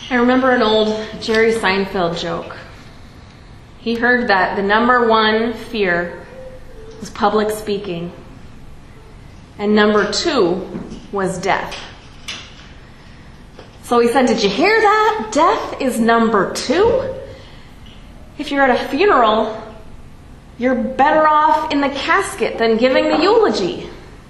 I remember an old Jerry Seinfeld joke. He heard that the number one fear was public speaking, and number two was death. So he said, "Did you hear that? Death is number two? If you're at a funeral, you're better off in the casket than giving the eulogy."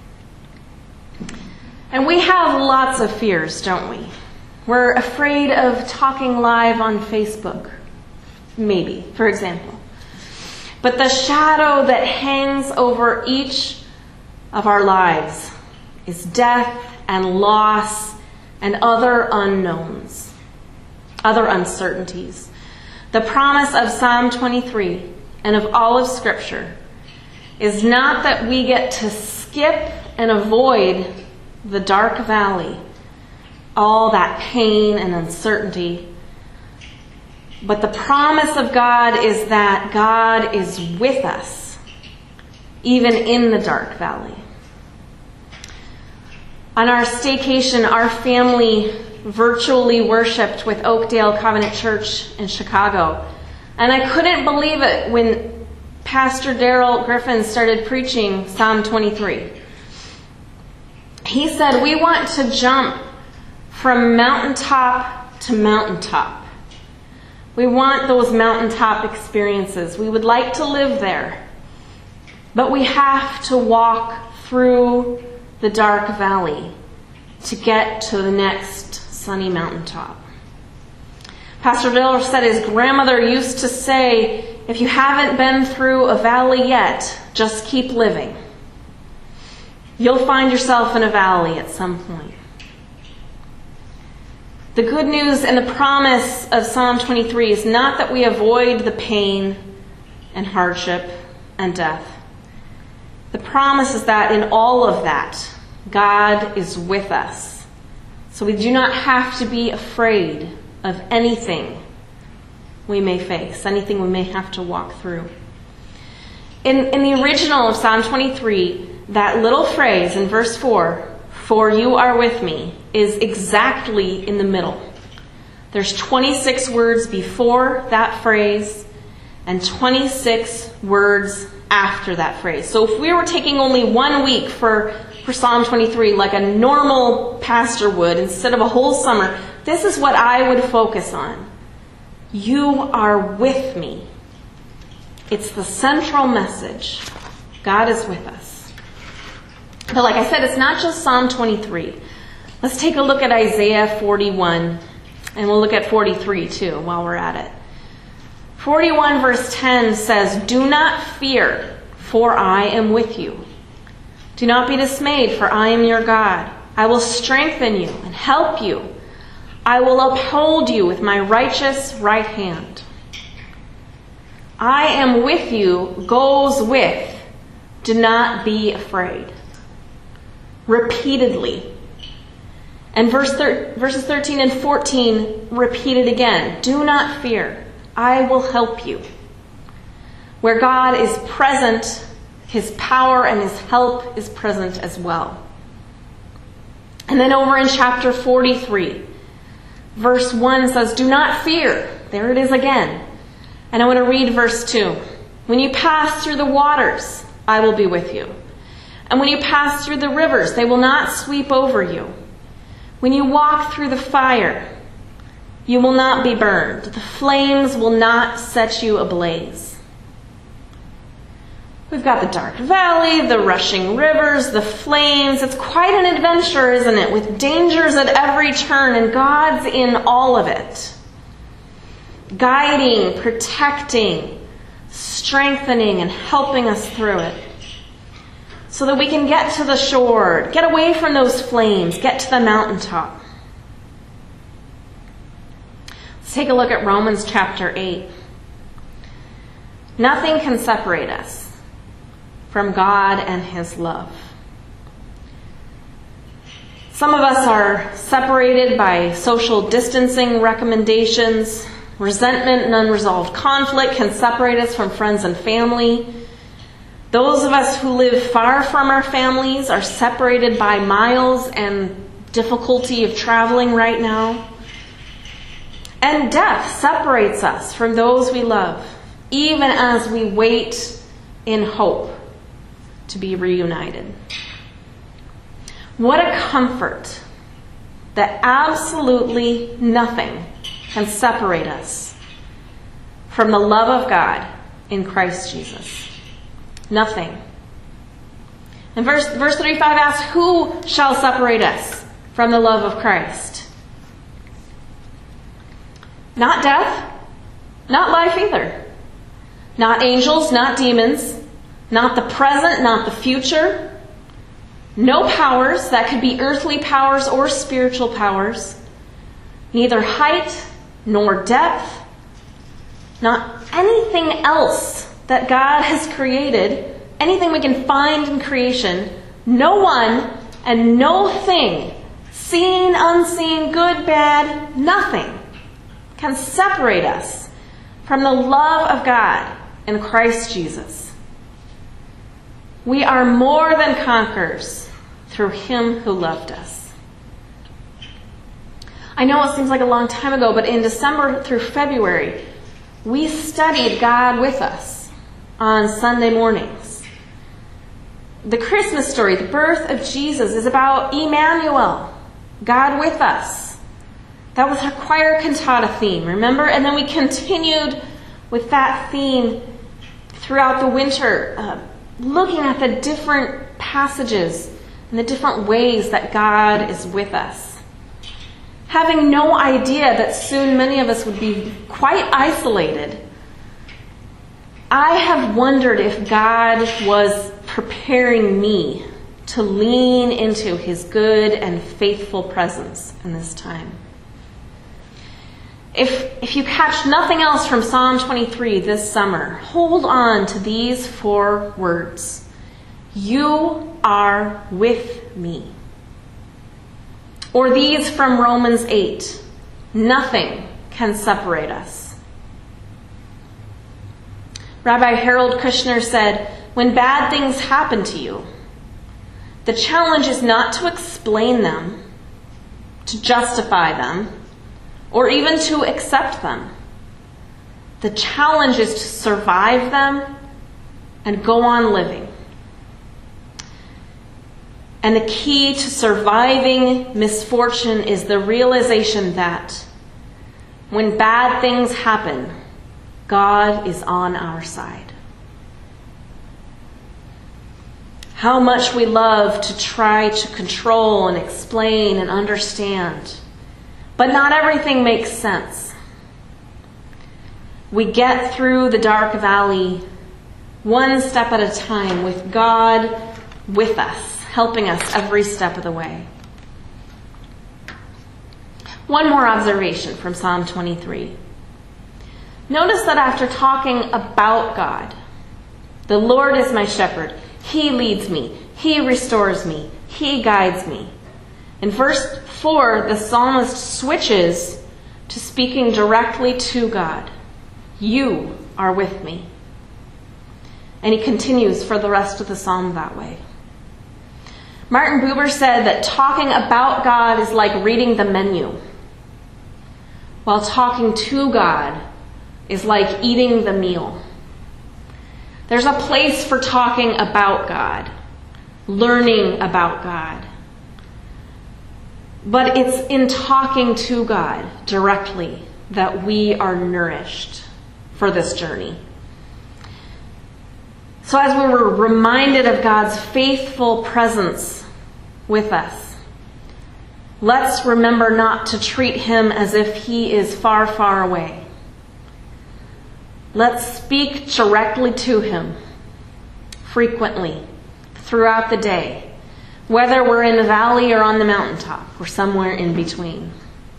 And we have lots of fears, don't we? We're afraid of talking live on Facebook, maybe, for example. But the shadow that hangs over each of our lives is death and loss and other unknowns, other uncertainties. The promise of Psalm 23 and of all of Scripture is not that we get to skip and avoid the dark valley, all that pain and uncertainty. But the promise of God is that God is with us, even in the dark valley. On our staycation, our family virtually worshiped with Oakdale Covenant Church in Chicago. And I couldn't believe it when Pastor Darrell Griffin started preaching Psalm 23. He said, "We want to jump from mountaintop to mountaintop. We want those mountaintop experiences. We would like to live there. But we have to walk through the dark valley to get to the next sunny mountaintop." Pastor Diller said his grandmother used to say, "If you haven't been through a valley yet, just keep living. You'll find yourself in a valley at some point." The good news and the promise of Psalm 23 is not that we avoid the pain and hardship and death. The promise is that in all of that, God is with us. So we do not have to be afraid of anything we may face, anything we may have to walk through. In the original of Psalm 23, that little phrase in verse 4, "For you are with me," is exactly in the middle. There's 26 words before that phrase and 26 words after that phrase. So if we were taking only 1 week for Psalm 23, like a normal pastor would, instead of a whole summer, this is what I would focus on. You are with me. It's the central message. God is with us. But like I said, it's not just Psalm 23. Let's take a look at Isaiah 41, and we'll look at 43 too while we're at it. 41 verse 10 says, "Do not fear, for I am with you. Do not be dismayed, for I am your God. I will strengthen you and help you. I will uphold you with my righteous right hand." "I am with you" goes with "do not be afraid." Repeatedly. And verses 13 and 14 repeated again. "Do not fear. I will help you." Where God is present, His power and His help is present as well. And then over in chapter 43, verse 1 says, "Do not fear." There it is again. And I want to read verse 2. "When you pass through the waters, I will be with you. And when you pass through the rivers, they will not sweep over you. When you walk through the fire, you will not be burned. The flames will not set you ablaze." We've got the dark valley, the rushing rivers, the flames. It's quite an adventure, isn't it? With dangers at every turn, and God's in all of it. Guiding, protecting, strengthening, and helping us through it. So that we can get to the shore, get away from those flames, get to the mountaintop. Let's take a look at Romans chapter 8. Nothing can separate us from God and His love. Some of us are separated by social distancing recommendations. Resentment and unresolved conflict can separate us from friends and family. Those of us who live far from our families are separated by miles and difficulty of traveling right now. And death separates us from those we love, even as we wait in hope to be reunited. What a comfort that absolutely nothing can separate us from the love of God in Christ Jesus. Nothing. And verse 35 asks, who shall separate us from the love of Christ? Not death, not life either. Not angels, not demons, not the present, not the future. No powers, that could be earthly powers or spiritual powers. Neither height nor depth, not anything else that God has created, anything we can find in creation, no one and no thing, seen, unseen, good, bad, nothing can separate us from the love of God in Christ Jesus. We are more than conquerors through Him who loved us. I know it seems like a long time ago, but in December through February, we studied God with us on Sunday mornings. The Christmas story, the birth of Jesus, is about Emmanuel, God with us. That was our choir cantata theme, remember? And then we continued with that theme throughout the winter, looking at the different passages and the different ways that God is with us. Having no idea that soon many of us would be quite isolated, I have wondered if God was preparing me to lean into His good and faithful presence in this time. If you catch nothing else from Psalm 23 this summer, hold on to these 4 words. You are with me. Or these from Romans 8. Nothing can separate us. Rabbi Harold Kushner said, when bad things happen to you, the challenge is not to explain them, to justify them, or even to accept them. The challenge is to survive them and go on living. And the key to surviving misfortune is the realization that when bad things happen, God is on our side. How much we love to try to control and explain and understand, but not everything makes sense. We get through the dark valley one step at a time with God with us, helping us every step of the way. One more observation from Psalm 23. Notice that after talking about God, the Lord is my shepherd. He leads me. He restores me. He guides me. In verse 4, the psalmist switches to speaking directly to God. You are with me. And he continues for the rest of the psalm that way. Martin Buber said that talking about God is like reading the menu, while talking to God is like eating the meal. There's a place for talking about God, learning about God. But it's in talking to God directly that we are nourished for this journey. So as we were reminded of God's faithful presence with us, let's remember not to treat Him as if He is far, far away. Let's speak directly to Him frequently throughout the day, whether we're in the valley or on the mountaintop or somewhere in between.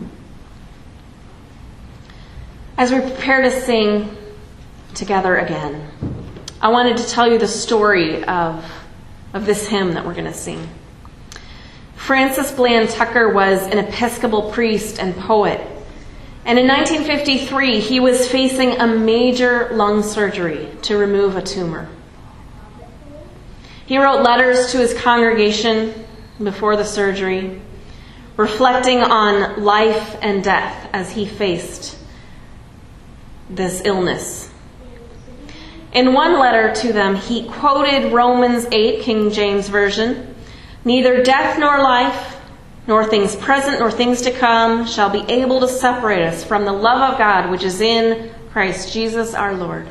As we prepare to sing together again, I wanted to tell you the story of this hymn that we're going to sing. Francis Bland Tucker was an Episcopal priest and poet. And in 1953, he was facing a major lung surgery to remove a tumor. He wrote letters to his congregation before the surgery, reflecting on life and death as he faced this illness. In one letter to them, he quoted Romans 8, King James Version, "Neither death nor life, nor things present nor things to come, shall be able to separate us from the love of God which is in Christ Jesus our Lord."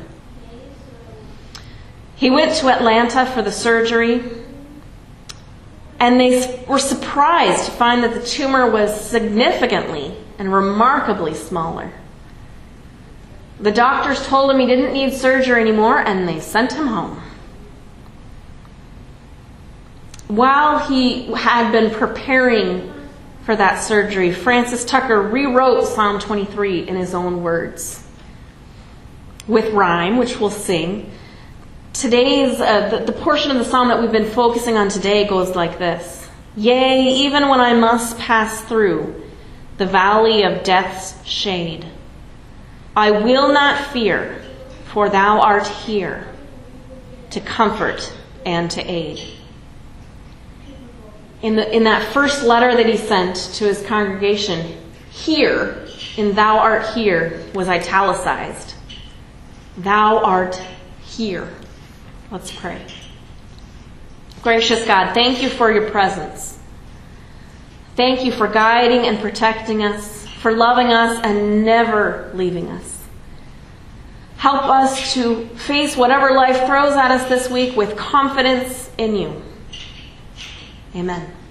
He went to Atlanta for the surgery, and they were surprised to find that the tumor was significantly and remarkably smaller. The doctors told him he didn't need surgery anymore, and they sent him home. While he had been preparing for that surgery, Francis Tucker rewrote Psalm 23 in his own words, with rhyme, which we'll sing. Today's the portion of the psalm that we've been focusing on today goes like this: "Yea, even when I must pass through the valley of death's shade, I will not fear, for thou art here to comfort and to aid." In that first letter that he sent to his congregation, "here" in "thou art here" was italicized. Thou art here. Let's pray. Gracious God, thank you for your presence. Thank you for guiding and protecting us, for loving us and never leaving us. Help us to face whatever life throws at us this week with confidence in you. Amen.